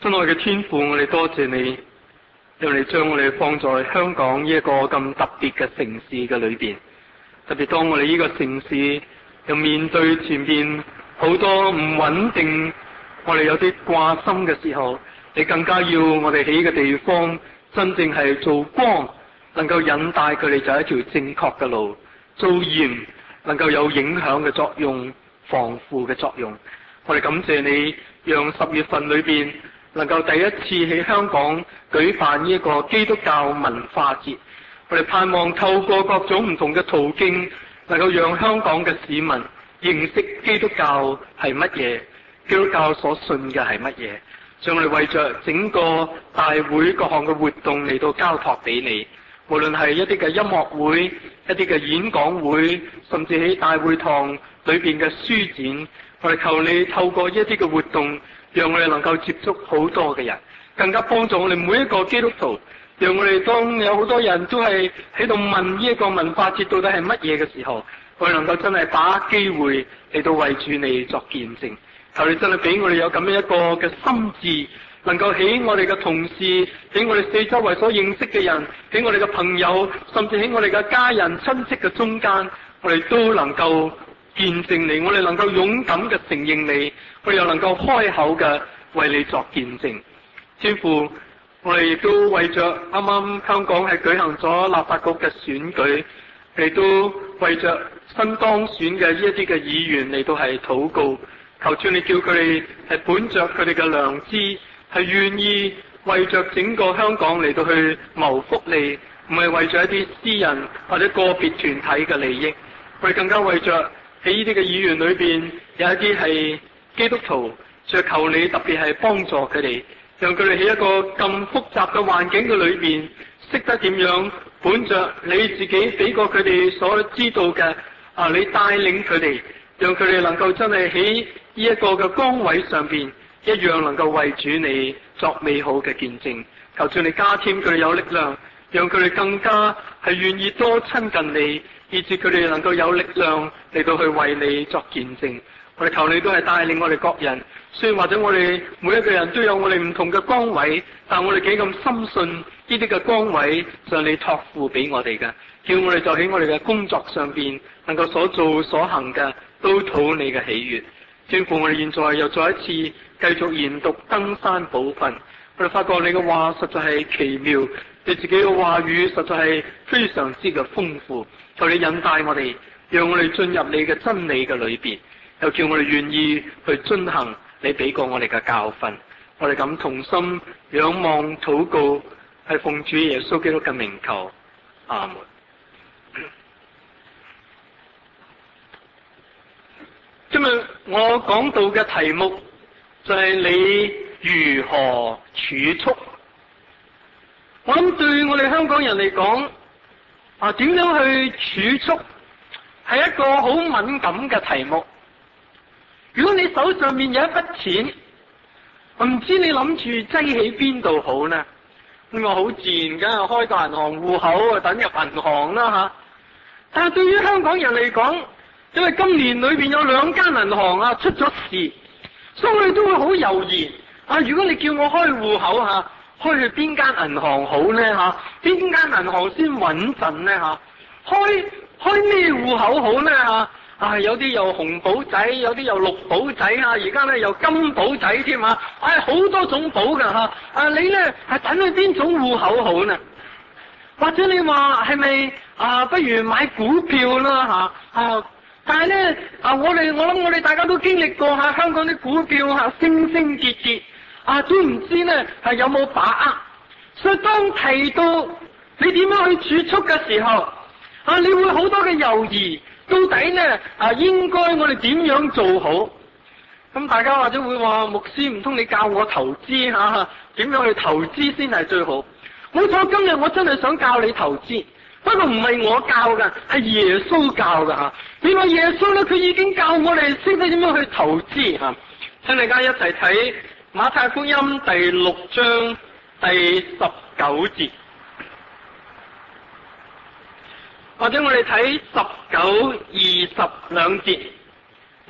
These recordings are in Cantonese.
親愛嘅天父，我哋多謝你，讓你將我哋放在香港呢一個咁特別嘅城市嘅裏邊。特別當我哋呢個城市又面對前邊好多唔穩定，我哋有啲掛心嘅時候，你更加要我哋喺呢個地方真正係做光，能夠引帶佢哋走一條正確嘅路，做鹽能夠有影響嘅作用，防腐嘅作用。我哋感謝你，讓10月份裏邊能夠第一次喺香港舉辦呢一個基督教文化節。我哋盼望透過各種唔同嘅途徑，能夠讓香港嘅市民認識基督教係乜嘢，基督教所信嘅係乜嘢。將我哋為着整個大會各項嘅活動嚟到交託俾你，無論係一啲嘅音樂會、一啲嘅演講會，甚至喺大會堂裏邊嘅書展，我哋求你透過一啲嘅活動，讓我哋能夠接觸好多嘅人，更加幫助我哋每一個基督徒。讓我哋當有好多人都係喺度問呢一個文化節到底係乜嘢嘅時候，我哋能夠真係把握機會嚟到為主你作見證。求你真係俾我哋有咁樣一個嘅心志，能夠喺我哋嘅同事，喺我哋四周圍所認識嘅人，喺我哋嘅朋友，甚至喺我哋嘅家人親戚嘅中間，我哋都能夠見證你，我哋能夠勇敢嘅承認你，我哋又能夠開口嘅為你作見證。天父，我哋亦都為着啱啱香港係舉行咗立法局嘅選舉，亦都為着新當選嘅呢一啲嘅議員嚟到係禱告，求主你叫佢哋係本着佢哋嘅良知，係願意為着整個香港嚟到去謀福利，唔係為着一啲私人或者個別團體嘅利益。我哋更加為着喺呢啲嘅議員裏邊有一啲係基督徒，就求你特別係幫助佢哋。讓佢哋喺一個咁複雜嘅環境嘅裏邊，識得點樣本着你自己俾過佢哋所知道嘅你帶領佢哋，讓佢哋能夠真係喺呢一個嘅崗位上邊，一樣能夠為主你作美好嘅見證。求主你加添佢哋有力量，讓佢哋更加係願意多親近你，以致佢哋能夠有力量嚟到去為你作見證。我哋求你都係帶領我哋各人。雖然或者我哋每一個人都有我哋唔同嘅崗位，但我哋幾咁深信呢啲嘅崗位就係你託付俾我哋嘅，叫我哋就喺我哋嘅工作上邊能夠所做所行嘅都討你嘅喜悅。天父，我哋現在又再一次繼續研讀登山寶訓，我哋發覺你嘅話實在係奇妙，你自己嘅話語實在係非常之嘅豐富。求你引帶我哋，讓我哋進入你嘅真理嘅裏邊，又叫我哋願意去遵行你俾過我哋嘅教訓。我哋咁同心仰望禱告，係奉主耶穌基督嘅名求，阿門。今日我講到嘅題目就係你如何儲蓄。我諗對我哋香港人嚟講，點樣去儲蓄係一個好敏感嘅題目。如果你手上面有一筆錢，我唔知你諗住擠喺邊度好呢？咁我好自然梗係開個銀行戶口等入銀行啦吓。但係對於香港人嚟講，因為今年裏邊有2間銀行出咗事，所以我哋都會好猶豫。如果你叫我開戶口開去邊間銀行好呢吓？邊間銀行先穩陣呢吓？開咩戶口好呢吓？有啲有紅寶仔，有啲有綠寶仔而家咧有金寶仔添好多種寶噶你咧係等去邊種戶口好呢？或者你話係咪不如買股票啦但係咧我諗我哋大家都經歷過香港啲股票升升跌跌都唔知咧係有冇把握。所以當提到你點樣去儲蓄嘅時候你會好多嘅猶豫。到底呢應該我哋點樣做好？咁大家或者會話，牧師唔通你教我投資點樣去投資先係最好？冇錯，今日我真係想教你投資，不過唔係我教㗎，係耶穌教㗎你話耶穌咧，佢已經教我哋識得點樣去投資請大家一齊睇馬太福音第6章第19節。或者我哋睇19、20兩節，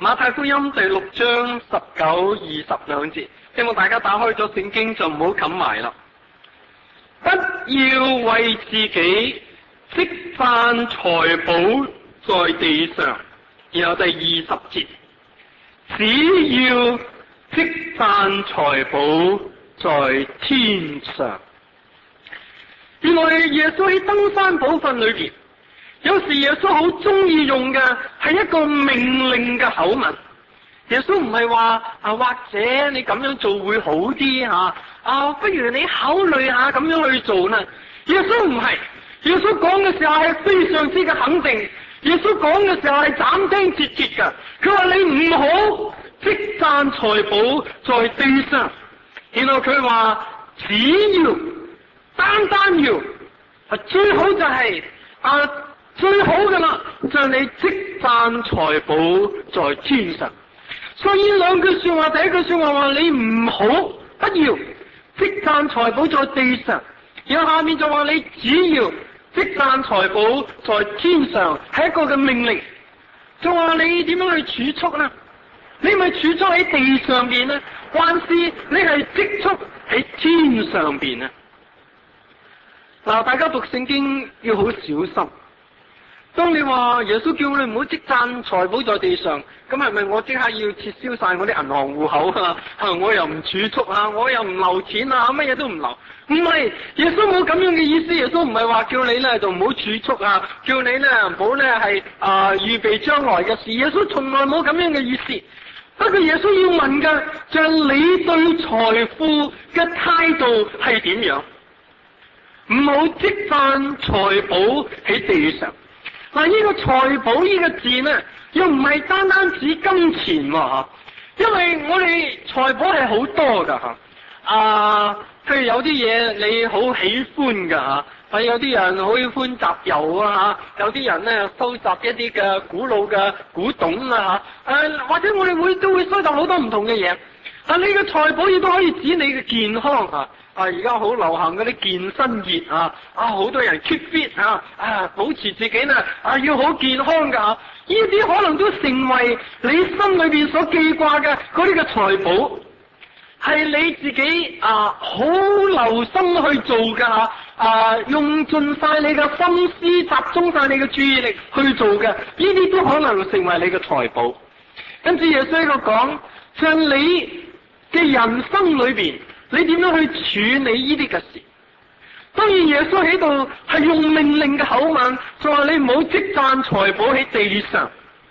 馬太福音第6章19、20兩節，希望大家打開咗聖經就唔好冚埋啦。不要為自己積攢財寶在地上，然後第20節，只要積攢財寶在天上。原來耶穌喺登山寶訓裏邊，有時耶穌好中意用嘅係一個命令嘅口吻。耶穌唔係話或者你咁樣做會好啲不如你考慮下咁樣去做呢？耶穌唔係，耶穌講嘅時候係非常之嘅肯定。耶穌講嘅時候係斬釘截鐵嘅。佢話你唔好積攢財寶在地上，然後佢話只要單要最好就係最好嘅啦，就係你積攢財寶在天上。所以兩句說話，第一句說話話你唔好不要積攢財寶在地上，然後下面就話你只要積攢財寶在天上，係一個嘅命令。就話你點樣去儲蓄呢？你咪儲蓄喺地上邊呢，還是你係積蓄喺天上邊呢？嗱，大家讀聖經要好小心。當你話耶穌叫你唔好積攢財寶在地上，咁係咪我即刻要撤銷晒我啲銀行戶口我又唔儲蓄我又唔留錢乜嘢都唔留？唔係，耶穌冇咁樣嘅意思。耶穌唔係話叫你咧就唔好儲蓄叫你咧唔好咧係預備將來嘅事。耶穌從來冇咁樣嘅意思。不過耶穌要問嘅就係你對財富嘅態度係點樣？唔好積攢財寶喺地上。嗱，呢個財寶呢個字呢，又唔係單單指金錢因為我哋財寶係好多噶譬如有啲嘢你好喜歡噶有啲人好喜歡集郵有啲人呢收集一啲嘅古老嘅古董或者我哋都會收集好多唔同嘅嘢。你嘅財寶亦都可以指你嘅健康而家好流行嗰啲健身熱好多人 keep fit 保持自己呢要好健康噶呢啲可能都成為你心裏邊所記掛嘅嗰啲嘅財寶，係你自己好留心去做噶用盡晒你嘅心思，集中晒你嘅注意力去做嘅，呢啲都可能成為你嘅財寶。跟住耶穌喺度講，像你嘅人生裏邊，你點樣去處理呢啲嘅事？當然耶穌喺度係用命令嘅口吻，就話你唔好積攢財寶喺地上。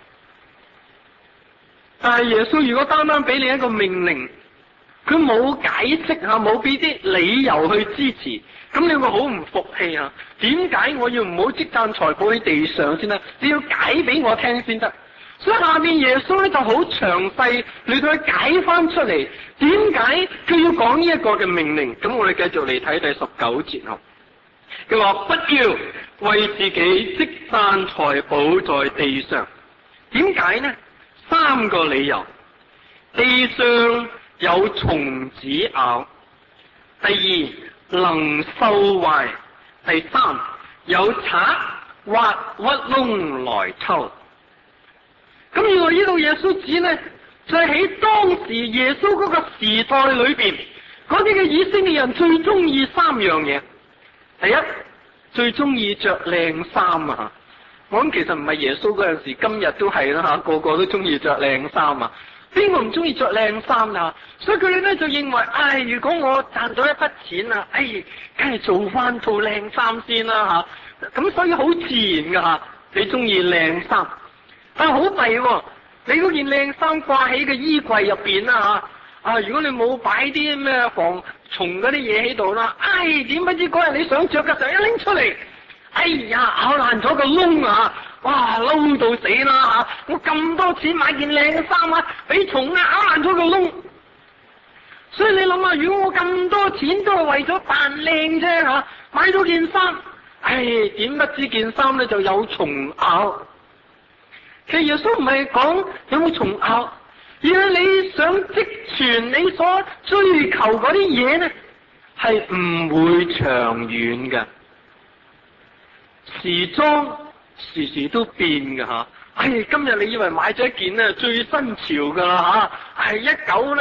但係耶穌如果單單俾你一個命令，佢冇解釋冇俾啲理由去支持，咁你會好唔服氣點解我要唔好積攢財寶喺地上先得？你要解俾我聽先得。所以下面耶穌咧就好詳細嚟到去解翻出嚟，點解佢要講呢一個嘅命令？咁我哋繼續嚟睇第19節佢話不要為自己積攢財寶在地上。點解呢？3個理由。地上有蟲子咬，第二能受壞，第三有賊挖窟窿來偷。咁原來呢度耶穌指呢，就係喺當時耶穌嗰個時代裏邊，嗰啲嘅以色列人最中意3樣嘢。第一，最中意着靚衫我諗其實唔係耶穌嗰陣時，今日都係啦個個都中意着靚衫邊個唔中意着靚衫所以佢哋咧就認為，如果我賺到一筆錢梗係做翻套靚衫先啦咁所以好自然噶你中意靚衫。但係好弊你嗰件靚衫掛喺個衣櫃入邊如果你冇擺啲咩防蟲嗰啲嘢喺度啦，點不知嗰日你想着嘅時候一拎出嚟，咬爛咗個窿哇嬲到死啦我咁多錢買件靚衫俾蟲咬爛咗個窿。所以你諗下，如果我咁多錢都係為咗扮靚啫買咗件衫，點不知件衫咧就有蟲咬。其實耶穌唔係講有冇蟲咬，而係你想積存你所追求嗰啲嘢呢，係唔會長遠嘅。時裝時時都變㗎今日你以為買咗一件咧最新潮噶啦吓，係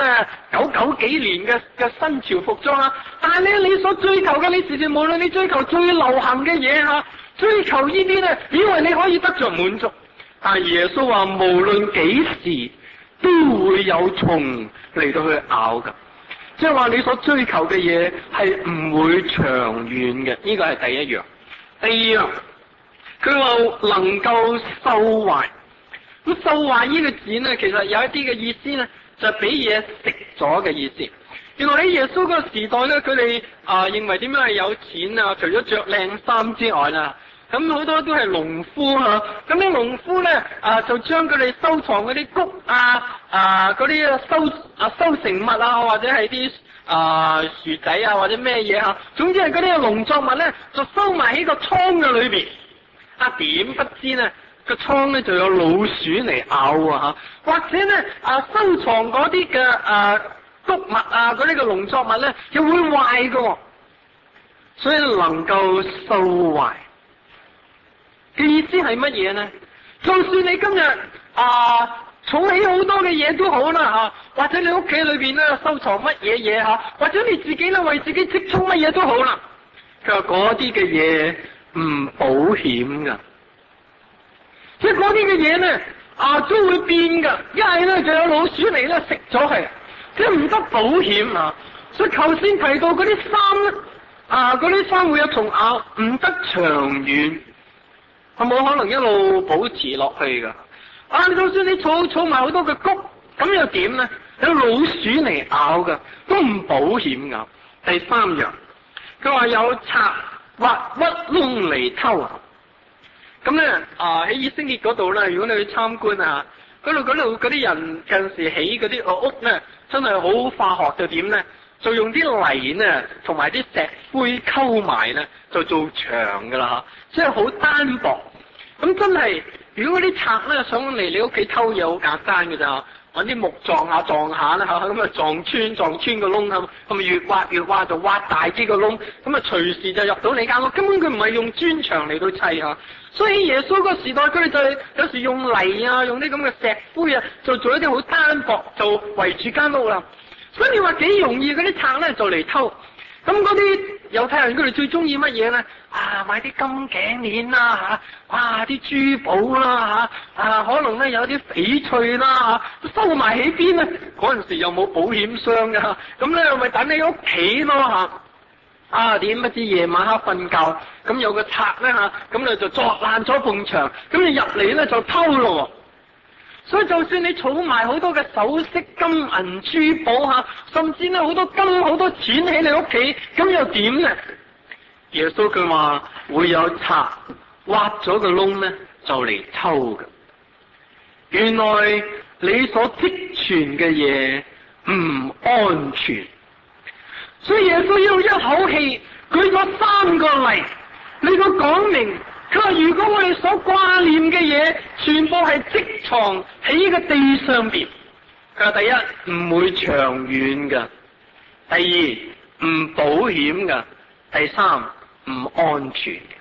1999幾年嘅新潮服裝啊，但係咧你所追求嘅，你時時無論你追求最流行嘅嘢吓，追求呢啲咧，以為你可以得着滿足，但係耶穌話無論幾時都會有蟲嚟到去咬噶，即係話你所追求嘅嘢係唔會長遠嘅，呢個係第一樣。第二樣，佢話能夠受壞。咁受壞呢個字呢，其實有一啲嘅意思呢，就係俾嘢食咗嘅意思。原來喺耶穌嗰個時代呢，佢哋認為點樣係有錢啊？除咗着靚衫之外啦，咁好多都係農夫吓。咁啲農夫呢，就將佢哋收藏嗰啲穀嗰啲收成物啊，或者係啲薯仔啊，或者咩嘢吓，總之係嗰啲農作物呢，就收埋喺個倉嘅裏邊。點不知呢個倉呢就有老鼠嚟咬啊吓，或者呢收藏嗰啲嘅穀物嗰啲嘅農作物呢又會壞㗎，所以能夠受壞嘅意思係乜嘢呢？就算你今日儲起好多嘅嘢都好啦吓，或者你屋企裏邊呢收藏乜嘢嘢吓，或者你自己呢為自己積蓄乜嘢都好啦，佢話嗰啲嘅嘢唔保險噶，即係嗰啲嘅嘢咧都會變噶，一係咧就有老鼠嚟咧食咗係，即係唔得保險啊！所以頭先提到嗰啲衫咧，嗰啲衫會有蟲咬，唔得長遠，係冇可能一路保持落去噶。就算你儲埋好多嘅穀，咁又點咧？有老鼠嚟咬噶，都唔保險噶。第三樣，佢話有賊挖窟窿嚟偷。咁咧喺以色列嗰度咧，如果你去參觀啊，嗰度嗰啲人近時起嗰啲屋咧，真係好化學就點咧？就用啲泥呢同埋啲石灰溝埋咧，就做牆噶啦吓，即係好單薄。咁真係，如果嗰啲賊咧想嚟你屋企偷嘢，好簡單㗎咋，揾啲木撞下啦吓，咁啊撞穿個窿咁，咁咪越挖就挖大啲個窿，咁啊隨時就入到你間屋。根本佢唔係用磚牆嚟到砌吓，所以耶穌個時代佢哋就係有時用泥用啲咁嘅石灰就做一啲好單薄，就圍住間屋啦。所以你話幾容易嗰啲賊咧就嚟偷。咁嗰啲猶太人佢哋最中意乜嘢咧？買啲金頸鏈啦吓，啲珠寶啦吓，可能咧有啲翡翠啦吓，收埋喺邊咧？嗰陣時又冇保險箱噶，咁咧咪等你屋企咯吓。點不知夜晚黑瞓覺，咁有個賊咧吓，咁你就鑿爛咗埲牆，咁你入嚟咧就偷咯。所以就算你儲埋好多嘅首飾、金銀珠寶吓，甚至咧好多金好多錢喺你屋企，咁又點咧？耶穌佢話會有賊挖咗個窿咧，就嚟偷嘅。原來你所積存嘅嘢唔安全，所以耶穌要一口氣舉咗3個例，你個講明。佢話如果我哋所掛念嘅嘢全部係積藏喺呢個地上邊，佢話第一唔會長遠噶，第二唔保險噶，第三唔安全嘅。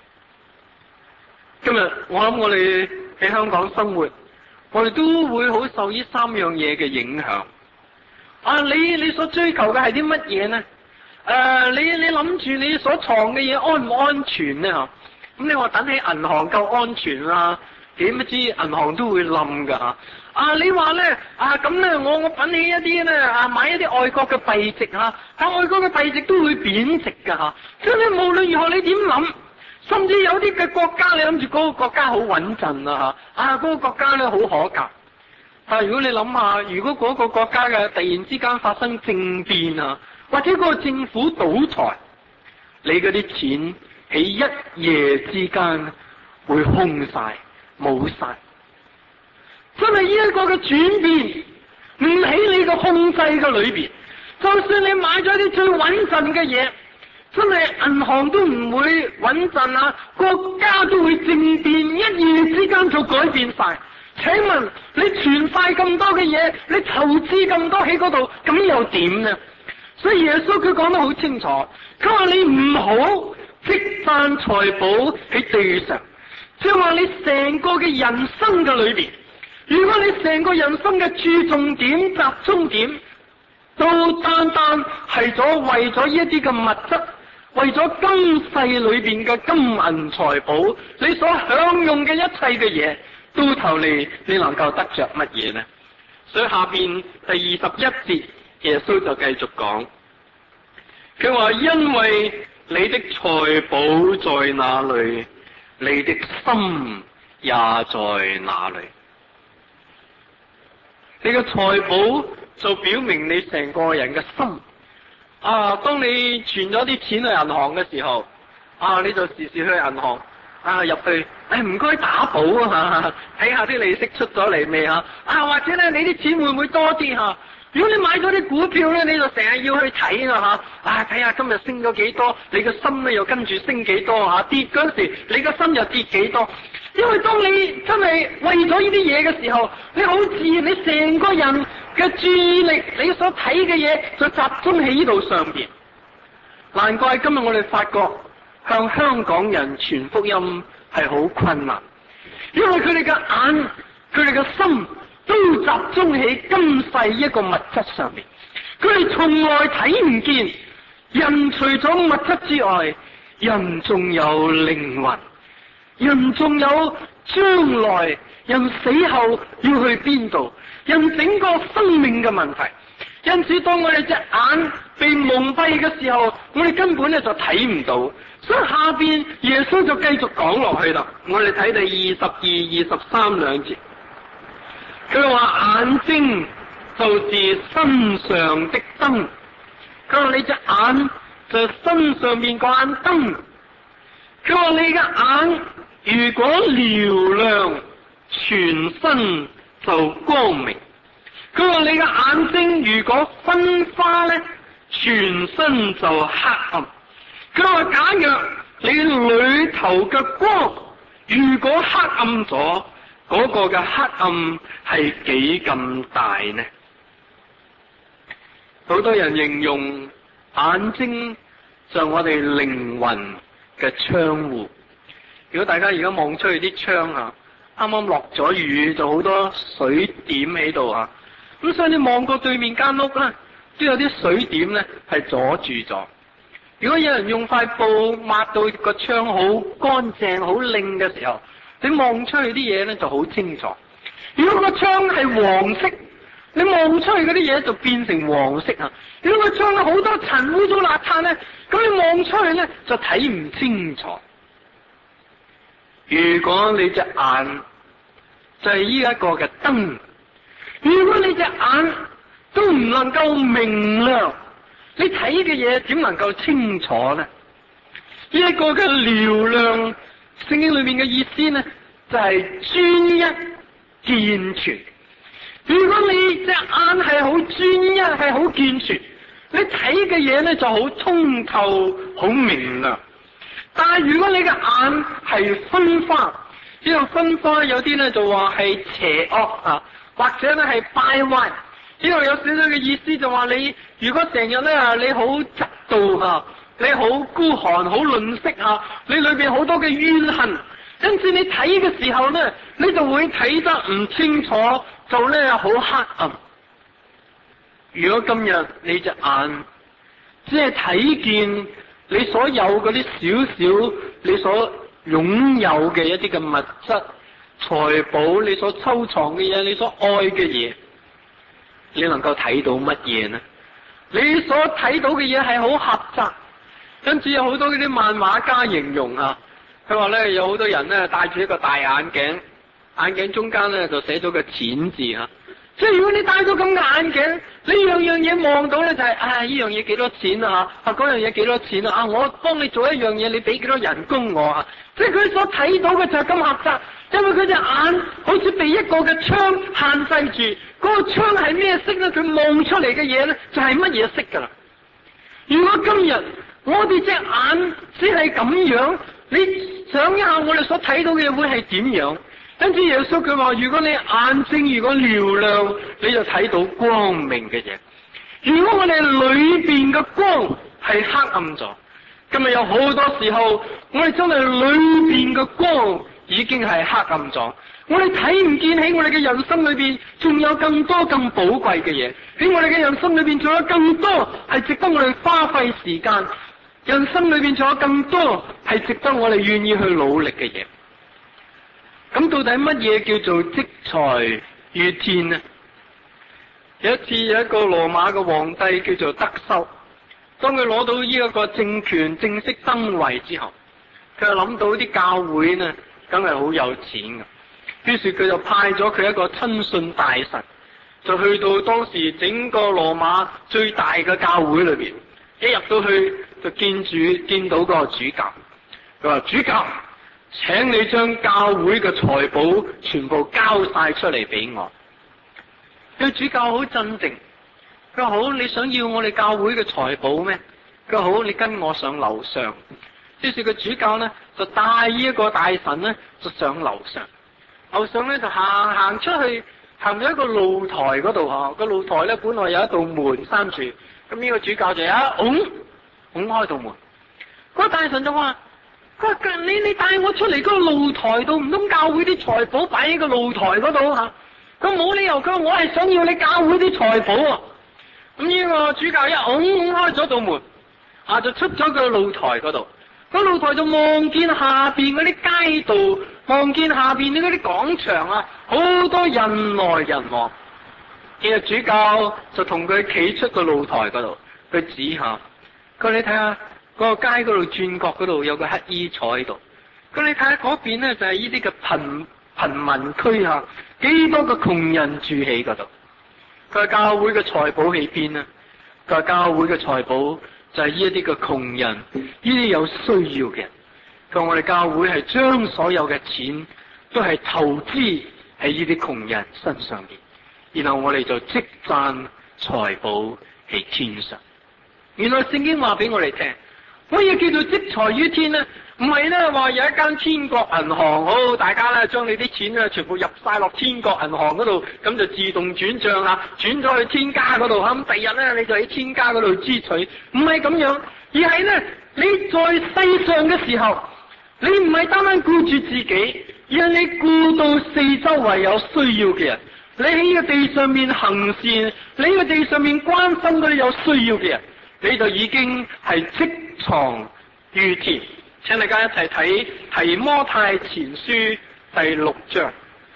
今日我諗我哋喺香港生活，我哋都會好受呢3樣嘢嘅影響。你所追求嘅係啲乜嘢呢？你諗住你所藏嘅嘢安唔安全呢？咁你話等喺銀行夠安全啦，點不知銀行都會冧噶。你話咧咁咧，我等起一啲咧買一啲外國嘅幣值但外國嘅幣值都會貶值噶吓。所以你無論如何你點諗，甚至有啲嘅國家你諗住嗰個國家好穩陣嗰個國家咧好可靠。但係如果你諗下，如果嗰個國家嘅突然之間發生政變或者個政府倒台，你嗰啲錢喺一夜之間會空晒冇晒，真係呢一個嘅轉變唔喺你個控制嘅裏邊。就算你買咗啲最穩陣嘅嘢，真係銀行都唔會穩陣國家都會政變，一夜之間就改變晒。請問你存晒咁多嘅嘢，你投資咁多喺嗰度，咁又點呢？所以耶穌佢講得好清楚，佢話你唔好積攢財寶喺地上， 即係話你成個嘅人生嘅裏邊，如果你成個人生嘅注重點、集中點，都單單係為咗呢一啲嘅物質，為咗今世裏邊嘅金銀財寶，你所享用嘅一切嘅嘢，到頭嚟你能夠得着乜嘢呢？所以下邊第21節，耶穌就繼續講，佢話因為你的財寶在哪裏，你的心也在哪裏。你嘅財寶就表明你成個人嘅心。當你存咗啲錢去銀行嘅時候，你就時時去銀行入去，唔該打保睇下啲利息出咗嚟未或者咧你啲錢會唔會多啲吓？如果你買咗啲股票咧，你就成日要去睇睇下今日升咗幾多，你個心咧又跟住升幾多跌嗰時你個心又跌幾多。因為當你真係為咗呢啲嘢嘅時候，你好自然你成個人嘅注意力，你所睇嘅嘢就集中喺呢度上邊。難怪今日我哋發覺向香港人傳福音係好困難，因為佢哋嘅眼、佢哋嘅心都集中喺今世一個物質上面，佢哋從來睇唔見人除咗物質之外，人仲有靈魂，人仲有將來，人死後要去邊度，人整個生命嘅問題。因此當我哋隻眼被蒙蔽嘅時候，我哋根本咧就睇唔到。所以下邊耶穌就繼續講落去啦。我哋睇第22、23兩節，佢話眼睛就是身上的燈。佢話你隻眼就身上面個眼燈。佢話你嘅眼如果嘹亮，全身就光明。佢話你嘅眼睛如果昏花咧，全身就黑暗。佢話假若你裏頭嘅光如果黑暗咗，嗰個嘅黑暗係幾咁大呢？好多人形容眼睛就我哋靈魂嘅窗戶。如果大家而家望出去啲窗啱啱落咗雨，就好多水點喺度咁所以你望過對面間屋咧，都有啲水點咧係阻住咗。如果有人用塊布抹到個窗好乾淨、好靚嘅時候，你望出去啲嘢咧就好清楚。如果個窗係黃色，你望出去嗰啲嘢就變成黃色如果個窗有好多塵污糟邋遢咧，咁你望出去咧就睇唔清楚。如果你隻眼就係呢一個嘅燈，如果你隻眼都唔能夠明亮，你睇嘅嘢點能夠清楚呢？呢一個嘅嘹亮，聖經裏面嘅意思呢，就係專一健全。如果你隻眼係好專一，係好健全，你睇嘅嘢呢就好通透、好明亮。但係如果你嘅眼係昏花，呢個昏花有啲呢就話係邪惡或者咧係敗壞。呢度有少少嘅意思就話你如果成日咧你好嫉妒你好孤寒、好吝嗇你裏邊好多嘅怨恨，因此你睇嘅時候咧，你就會睇得唔清楚，就咧好黑暗。如果今日你隻眼只係睇見你所有嗰啲少少你所擁有嘅一啲嘅物質財寶，你所收藏嘅嘢，你所愛嘅嘢，你能夠睇到乜嘢呢？你所睇到嘅嘢係好狹窄，因此有好多嗰啲漫畫家形容佢話咧有好多人咧戴住一個大眼鏡，眼鏡中間咧就寫咗個錢字即係如果你戴咗咁嘅眼鏡，你樣樣嘢望到咧就係呢樣嘢幾多錢嗰樣嘢幾多錢我幫你做一樣嘢，你俾幾多人工我即係佢所睇到嘅就係咁狹窄，因為佢隻眼好似被一個嘅窗限制住，嗰個窗係咩色咧？佢望出嚟嘅嘢咧就係乜嘢色噶啦。如果今日我哋隻眼只係咁樣，你想一下我哋所睇到嘅嘢會係點樣？跟住耶穌佢話：如果你眼睛如果嘹亮，你就睇到光明嘅嘢；如果我哋裏邊嘅光係黑暗咗，今日有好多時候，我哋真係裏邊嘅光已經係黑暗咗。我哋睇唔見喺我哋嘅人生裏邊，仲有更多更寶貴嘅嘢。喺我哋嘅人生裏邊，仲有更多係值得我哋花費時間。人生裏邊仲有更多係值得我哋願意去努力嘅嘢。咁到底乜嘢叫做積財於天呢？有一次有一個羅馬嘅皇帝叫做德修，當佢攞到呢一個政權正式登位之後，佢就諗到啲教會呢，梗係好有錢㗎。於是佢就派咗佢一個親信大臣，就去到當時整個羅馬最大嘅教會裏邊。一入到去就見到個主教，佢話：主教，請你將教會嘅財寶全部交晒出嚟俾我。個主教好鎮定，佢話：好，你想要我哋教會嘅財寶咩？佢話：好，你跟我上樓上。於是個主教呢就帶呢一個大臣呢就上樓上，樓上呢就行出去，行到一個露台嗰度嗬。個露台呢本來有一道門閂住。咁呢個主教就拱開道門，嗰個大臣就話：佢話你帶我出嚟嗰個露台度，唔通教會啲財寶擺喺個露台嗰度吓？佢冇理由，佢話我係想要你教會啲財寶啊！咁呢個主教一拱開咗道門，就出咗個露台嗰度。個露台就望見下邊嗰啲街道，望見下邊嗰啲廣場啊，好多人來人往。呢個主教就同佢企出個露台嗰度，佢指下，佢你睇下嗰個街嗰度轉角嗰度有個乞衣坐喺度，佢你睇下嗰邊呢，就係呢啲嘅貧民區吓，幾多個窮人住喺嗰度。佢話教會嘅財寶喺邊呢？佢話教會嘅財寶就係呢一啲嘅窮人，呢啲有需要嘅人。佢話我哋教會係將所有嘅錢都係投資喺呢啲窮人身上邊。然後我哋就積攢財寶喺天上。原來聖經話俾我哋聽，乜嘢叫做積財於天呢？唔係咧話有一間天國銀行，好大家咧將你啲錢咧全部入晒落天國銀行嗰度，咁就自動轉賬啦，轉咗去天家嗰度，咁第日咧你就喺天家嗰度支取。唔係咁樣，而係咧你在世上嘅時候，你唔係單單顧住自己，而係你顧到四周圍有需要嘅人。你喺呢個地上面行善，你喺個地上面關心嗰啲有需要嘅人，你就已經係積藏於天。請大家一齊睇提摩太前書第6章。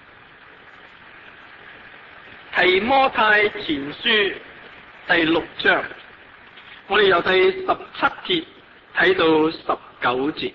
提摩太前書第6章，我哋由第17節睇到19節。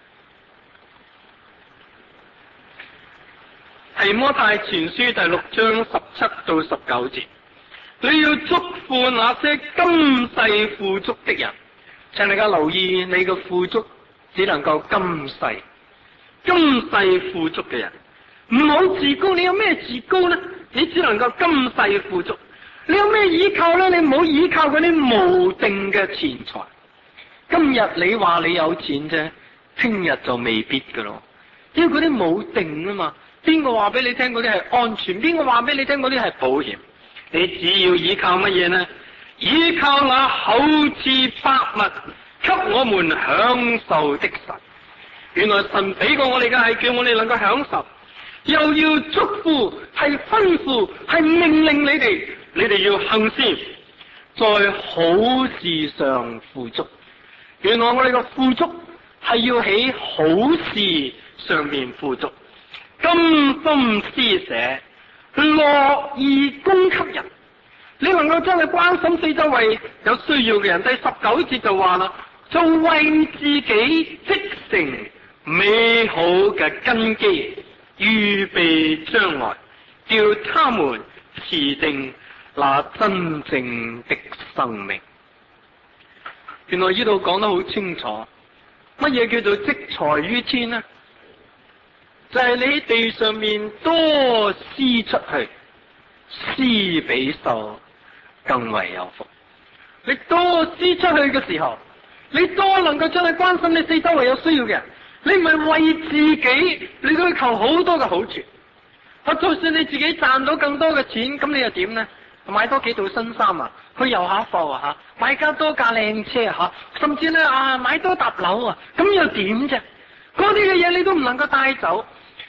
提摩太前書第6章17到19節，你要囑咐那些今世富足的人，請大家留意，你嘅富足只能夠今世富足嘅人，唔好自高。你有咩自高呢？你只能夠今世富足。你有咩依靠呢？你唔好依靠嗰啲無定嘅錢財。今日你話你有錢啫，聽日就未必噶咯，因為嗰啲冇定啊嘛。邊個話俾你聽嗰啲係安全？邊個話俾你聽嗰啲係保險？你只要依靠乜嘢呢？依靠那厚賜百物給我們享受的神。原來神俾過我哋嘅係叫我哋能夠享受，又要囑咐，係吩咐，係命令你哋要行善，在好事上富足。原來我哋嘅富足係要喺好事上面富足。甘心施捨，樂意供給人，你能夠將佢關心四周圍有需要嘅人。第19節就話啦，就為自己積成美好嘅根基，預備將來，叫他們持定那真正的生命。原來呢度講得好清楚，乜嘢叫做積財於天呢？就係你喺地上面多施出去，施比受更為有福。你多施出去嘅時候，你多能夠將你關心你四周圍有需要嘅人。你唔係為自己，你都要求好多嘅好處。就算你自己賺到更多嘅錢，咁你又點呢？買多幾套新衫啊，去遊下貨啊，買多架靚車啊，甚至咧買多搭樓啊，咁又點啫？嗰啲嘅嘢你都唔能夠帶走。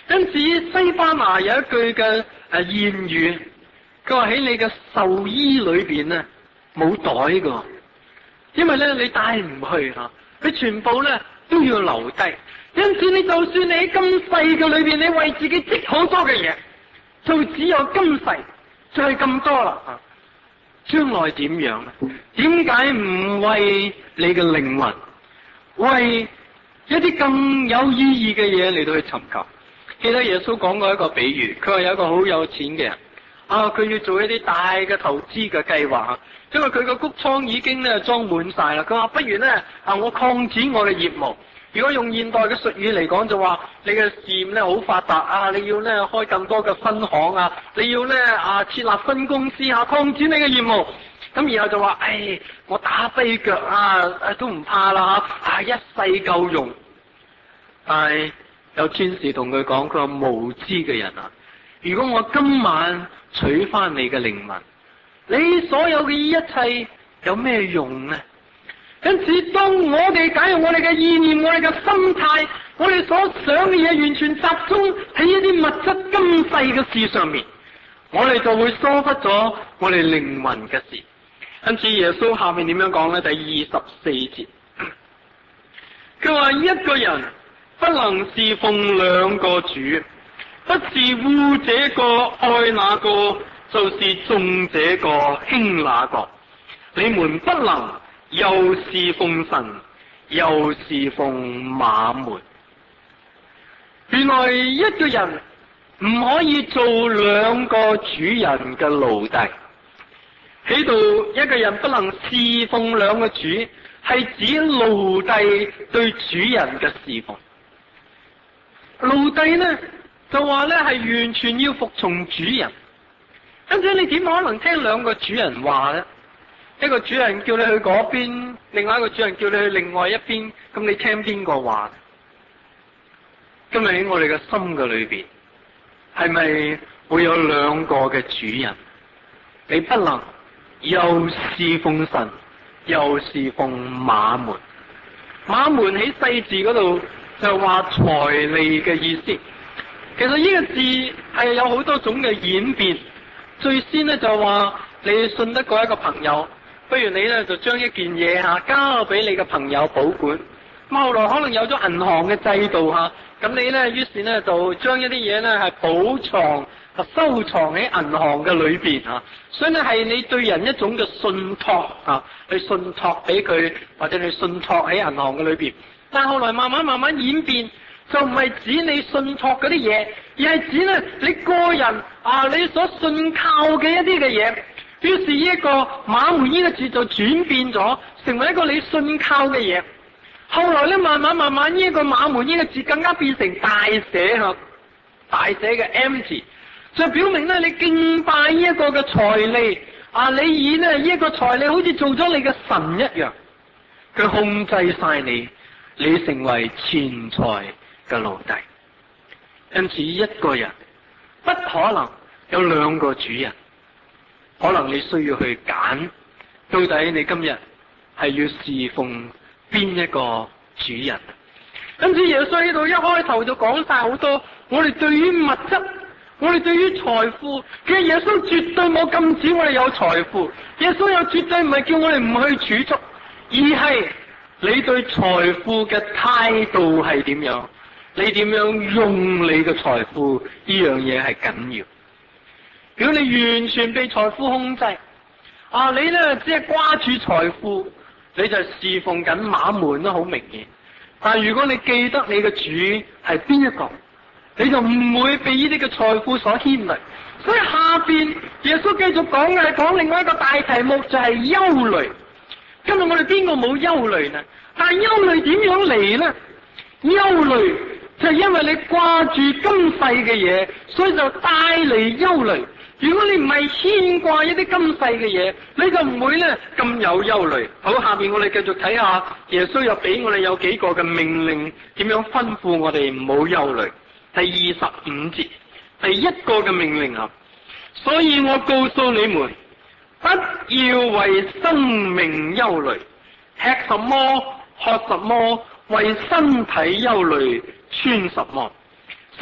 因此西班牙有一句嘅諺語，佢話喺你嘅壽衣裏邊咧冇袋噶，因為咧你帶唔去吓，你全部咧都要留低。因此你就算你喺今世嘅裏邊，你為自己積好多嘅嘢，就只有今世就係咁多啦。將來點樣咧？點解唔為你嘅靈魂，為一啲更有意義嘅嘢嚟到去尋求？記得耶穌講過一個比喻，佢話有一個好有錢嘅人，佢要做一啲大嘅投資嘅計劃，因為佢個谷倉已經咧裝滿晒啦。佢話不如咧我擴展我嘅業務。如果用現代嘅術語嚟講，就話你嘅事業咧好發達你要咧開更多嘅分行你要咧設立分公司擴展你嘅業務。咁然後就話，我打跛腳都唔怕啦一世夠用。但係有天使同佢講，佢話無知嘅人如果我今晚取翻你嘅靈魂，你所有嘅一切有咩用呢？因此，當我哋假如我哋嘅意念、我哋嘅心態、我哋所想嘅嘢完全集中喺一啲物質今世嘅事上面，我哋就會疏忽咗我哋靈魂嘅事。因此，耶穌下面點樣講呢？第24節，佢話一個人不能侍奉兩個主，不是惡這個愛那個，就是重這個輕那個。你們不能又侍奉神，又侍奉馬門。原來一個人唔可以做兩個主人嘅奴隸。喺度一個人不能侍奉兩個主，係指奴隸對主人嘅侍奉。奴隸呢就話呢係完全要服從主人，因此你點可能聽兩個主人話呢？一個主人叫你去嗰邊，另外一個主人叫你去另外一邊，咁你聽邊個話？今日喺我哋嘅心嘅裏邊，係咪會有兩個嘅主人？你不能又侍奉神，又侍奉馬門。馬門喺細字嗰度就話財利嘅意思。其實呢個字係有好多種嘅演變。最先呢就話你信得過一個朋友，不如你咧就將一件嘢交俾你嘅朋友保管。咁後來可能有咗銀行嘅制度咁你咧於是咧就將一啲嘢咧係保藏、收藏喺銀行嘅裏邊所以咧係你對人一種嘅信託你信託俾佢，或者你信託喺銀行嘅裏邊。但後來慢慢演變，就唔係指你信託嗰啲嘢，而係指咧你個人你所信靠嘅一啲嘅嘢。於是呢一個馬門呢個字就轉變咗，成為一個你信靠嘅嘢。後來咧慢慢呢一個馬門呢個字更加變成大寫大寫嘅 M 字，就表明咧你敬拜呢一個嘅財利你以呢一個財利好似做咗你嘅神一樣，佢控制晒你，你成為錢財嘅奴隸。因此一個人不可能有兩個主人，可能你需要去揀，到底你今日係要侍奉邊一個主人。因此耶穌喺度一開頭就講晒好多，我哋對於物質，我哋對於財富，其實耶穌絕對冇禁止我哋有財富，耶穌又絕對唔係叫我哋唔去儲蓄，而係你對財富嘅態度係點樣，你點樣用你嘅財富，呢樣嘢係緊要。如果你完全被財富控制，你咧只係掛住財富，你就侍奉緊馬門都好明顯。但如果你記得你嘅主係邊一個，你就唔會被呢啲嘅財富所牽累。所以下邊耶穌繼續講嘅係講另外一個大題目，就係憂慮。今日我哋邊個冇憂慮呢？但係憂慮點樣嚟呢？憂慮就係因為你掛住今世嘅嘢，所以就帶嚟憂慮。如果你唔係牽掛一啲今世嘅嘢，你就唔會咧咁有憂慮。好，下面我哋繼續睇下耶穌又俾我哋有幾個嘅命令，點樣吩咐我哋唔好憂慮。第25節，第一個嘅命令所以我告訴你們，不要為生命憂慮，吃什麼，喝什麼，為身體憂慮，穿什麼。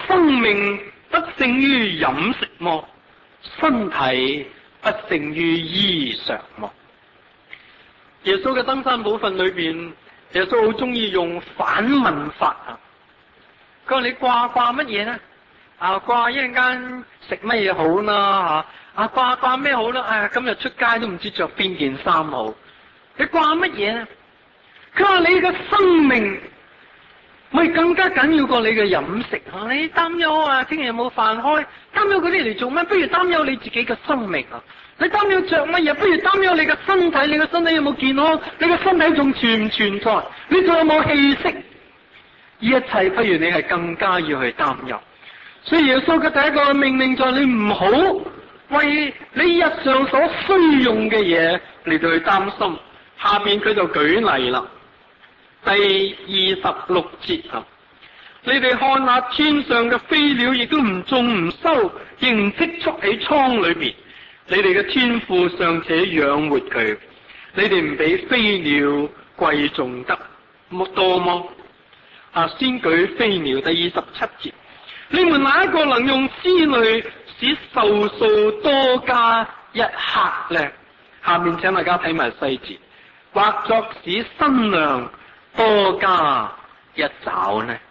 生命不勝於飲食麼？身體不勝於衣裳麼？耶穌嘅登山寶訓裏邊，耶穌好中意用反問法啊！佢話你掛乜嘢呢？掛一陣間食乜嘢好啦吓？掛咩好啦？哎呀，今日出街都唔知着邊件衫好。你掛乜嘢呢？佢話你嘅生命咪更加緊要過你嘅飲食啊！你擔憂聽日有冇飯開？擔憂嗰啲嚟做咩？不如擔憂你自己嘅生命啊！你擔憂着乜嘢？不如擔憂你嘅身體，你嘅身體有冇健康？你嘅身體仲存唔存在？你仲有冇氣息？呢一切不如你係更加要去擔憂。所以耶穌嘅第一個命令就係你唔好為你日常所需用嘅嘢嚟到去擔心。下面佢就舉例啦，第26節啊，你哋看下天上嘅飛鳥，亦都唔種唔收，亦唔積蓄喺倉裏邊，你哋嘅天父尚且養活佢，你哋唔比飛鳥貴重得多麼？先舉飛鳥第27節，你們哪一個能用思慮使壽數多加一刻呢？下面請大家睇埋細節，或作使身量多加一爪呢？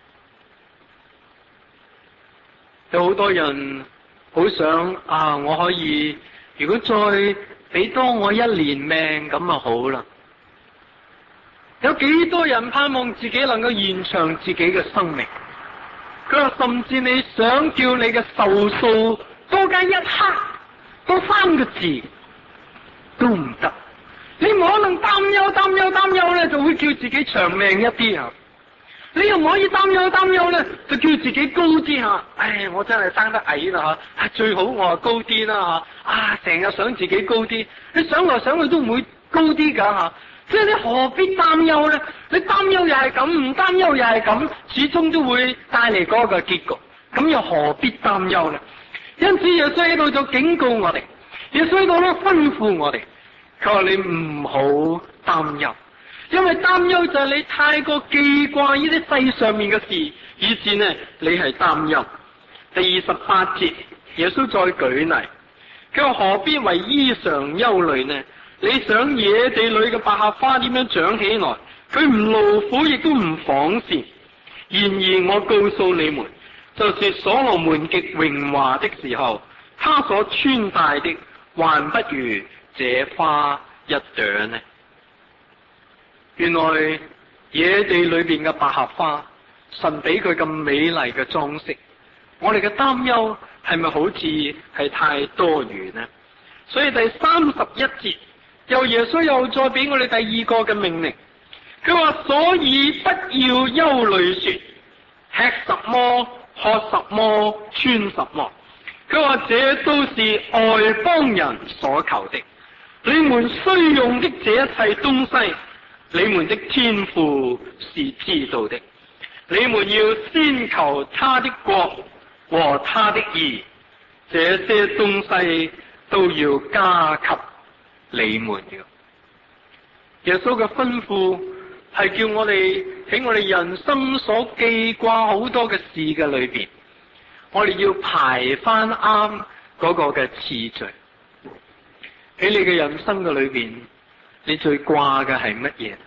有好多人好想我可以如果再俾多我1年命咁就好啦。有幾多人盼望自己能夠延長自己嘅生命？佢話甚至你想叫你嘅壽數多加一刻，多3個字都唔得。你唔可能擔憂咧，就會叫自己長命一啲啊！你又唔可以擔憂咧，就叫自己高啲吓。我真係生得矮啦吓，最好我高啲啦吓。成日想自己高啲，你想來想去都唔會高啲噶吓。即係你何必擔憂咧？你擔憂又係咁，唔擔憂又係咁，始終都會帶嚟嗰個結局。咁又何必擔憂咧？因此耶穌喺度就警告我哋，耶穌喺度咧吩咐我哋，佢話你唔好擔憂，因為擔憂就係你太過記掛呢啲世上面嘅事，以致呢你係擔憂。第28節，耶穌再舉例，佢話何必為衣裳憂慮呢？你想野地裏嘅百合花點樣長起來？佢唔勞苦，亦都唔紡線。然而我告訴你們，就是所羅門極榮華的時候，他所穿戴的還不如這花一朵呢。原來野地裏邊嘅百合花，神俾佢咁美麗嘅裝飾，我哋嘅擔憂係咪好似係太多餘呢？所以第31節，又耶穌又再俾我哋第二個嘅命令，佢話所以不要憂慮說，吃什麼，喝什麼，穿什麼。佢話這都是外邦人所求的，你們需用的這一切東西，你們的天父是知道的。你們要先求他的國和他的義，這些東西都要加給你們了。耶穌嘅吩咐係叫我哋喺我哋人生所記掛好多嘅事嘅裏邊，我哋要排翻啱嗰個嘅次序。喺你嘅人生嘅裏邊，你最掛嘅係乜嘢？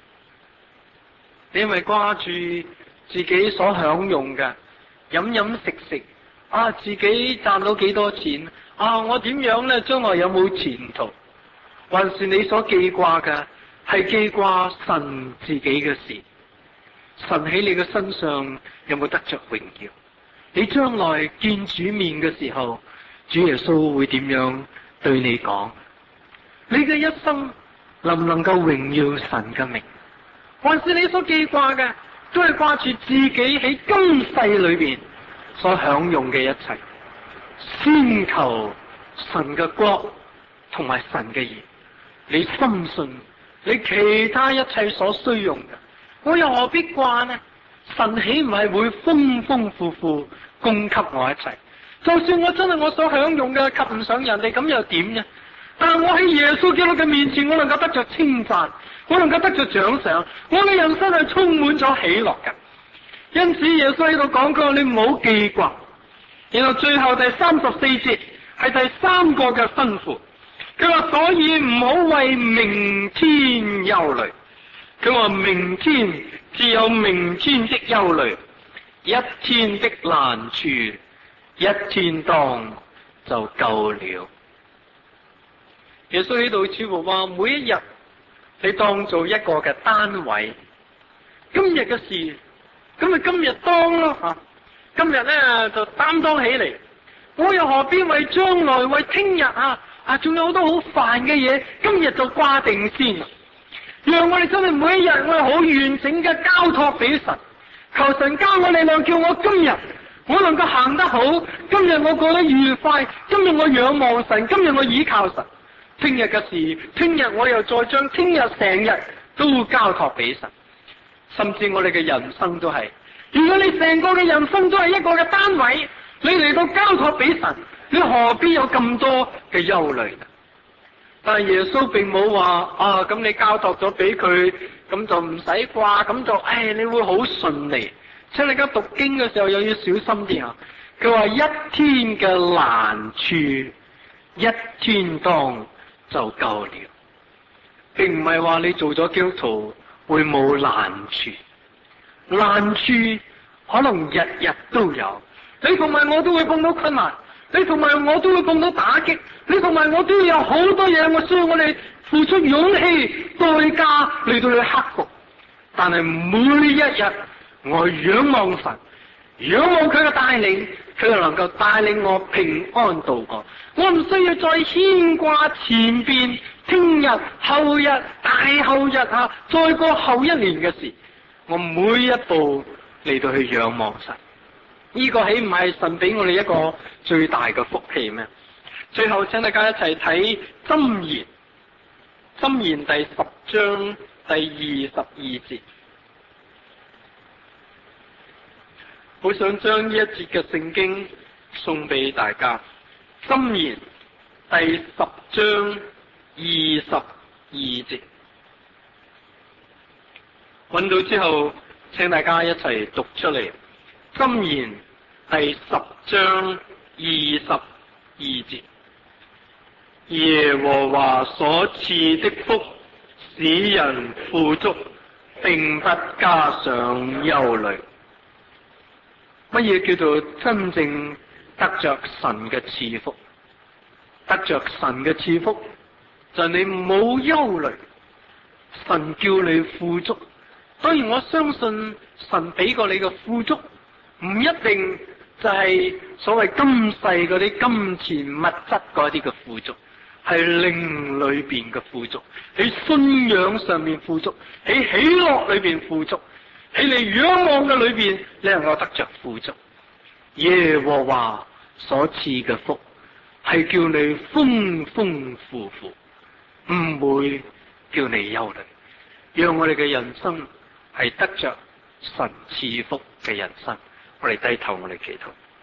你係咪掛住自己所享用嘅飲飲食食自己賺到幾多錢我點樣咧？將來有冇前途？還是你所記掛嘅係記掛神自己嘅事？神喺你嘅身上有冇得着榮耀？你將來見主面嘅時候，主耶穌會點樣對你講？你嘅一生能唔能夠榮耀神嘅名？還是你所記掛嘅都係掛住自己喺今世裏邊所享用嘅一切？先求神嘅國同埋神嘅義，你深信你其他一切所需用嘅，我又何必掛呢？神豈唔係會豐豐富富供給我一切？就算我真係我所享用嘅及唔上人哋，咁又點呢？但係我喺耶穌基督嘅面前，我能夠得着稱讚，我能夠得着獎賞，我嘅人生係充滿咗喜樂嘅。 因此耶穌喺度講過，你唔好記掛。然後最後第34節係第三個嘅吩咐，佢話所以唔好為明天憂慮。佢話明天只有明天的憂慮，一天的難處一天當就夠了。耶穌喺度似乎話，每一日你當做一個嘅單位，今日嘅事咁咪今日當咯吓，今日咧就擔當起嚟，我又何必為將來為聽日仲有好多好煩嘅嘢，今日就掛定先，讓我哋真係每一日我哋好完整嘅交託俾神，求神教我力量，叫我今日我能夠行得好，今日我過得愉快，今日我仰望神，今日我倚靠神，聽日嘅事，聽日我又再將聽日成日都交託俾神。甚至我哋嘅人生都係，如果你成個嘅人生都係一個嘅單位，你嚟到交託俾神，你何必有咁多嘅憂慮？但係耶穌並冇話咁你交託咗俾佢，咁就唔使掛，咁就你會好順利。請你而家讀經嘅時候又要小心啲啊！佢話一天嘅難處，一天當就夠了，並唔係話你做咗基督徒會冇難處，難處可能日日都有，你同埋我都會碰到困難，你同埋我都會碰到打擊，你同埋我都有好多嘢，我需要我哋付出勇氣代價嚟到去克服。但係每一日我仰望神，仰望佢嘅帶領，佢就能夠帶領我平安度過。我唔需要再牽掛前邊聽日、後日、大後日再過後一年嘅事。我每一步嚟到去仰望神，呢個豈唔係神俾我哋一個最大嘅福氣咩？最後請大家一齊睇箴言，箴言第10章第22節。好想將呢一節嘅聖經送俾大家。箴言第10章22節，揾到之後，請大家一齊讀出嚟。箴言第10章22節，耶和華所賜的福使人富足，並不加上憂慮。乜嘢叫做真正得着神嘅賜福？得着神嘅賜福就係你冇憂慮，神叫你富足。當然我相信神俾過你嘅富足唔一定就係所謂今世嗰啲金錢物質嗰啲嘅富足，係靈裏邊嘅富足，喺信仰上面富足，喺喜樂裏邊富足，喺你仰望嘅裏邊，你能夠得着富足。耶和華所賜嘅福係叫你豐豐富富，唔會叫你憂慮。讓我哋嘅人生係得着神賜福嘅人生。我哋低頭，我哋祈禱。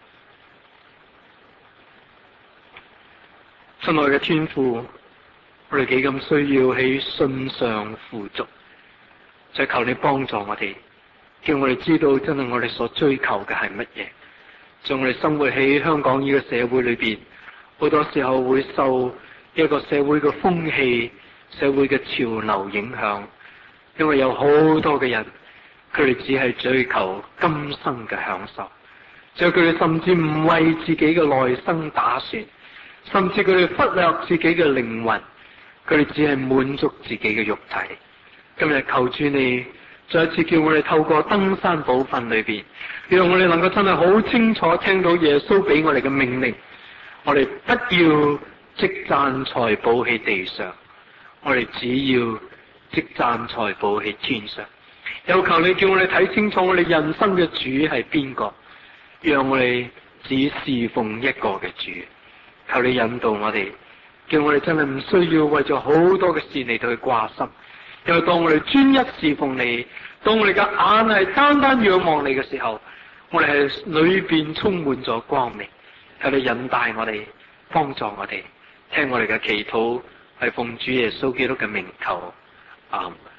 親愛嘅天父，我哋幾咁需要喺信上富足，就求你幫助我哋，叫我哋知道真係我哋所追求嘅係乜嘢。在我哋生活喺香港呢個社會裏邊，好多時候會受一個社會嘅風氣、社會嘅潮流影響，因為有好多嘅人，佢哋只係追求今生嘅享受，就佢哋甚至唔為自己嘅來生打算，甚至佢哋忽略自己嘅靈魂，佢哋只係滿足自己嘅肉體。今日求主你再一次叫我哋透過登山寶訓裏邊，讓我哋能夠真係好清楚聽到耶穌俾我哋嘅命令，我哋不要積攢財寶喺地上，我哋只要積攢財寶喺天上。又求你叫我哋睇清楚我哋人生嘅主係邊個，讓我哋只侍奉一個嘅主。求你引導我哋，叫我哋真係唔需要為咗好多嘅事嚟到去掛心。因為當我哋專一侍奉你，當我哋嘅眼係單單仰望你嘅時候，我哋係裏邊充滿咗光明。求你引帶我哋，幫助我哋，聽我哋嘅祈禱，係奉主耶穌基督嘅名求，阿們。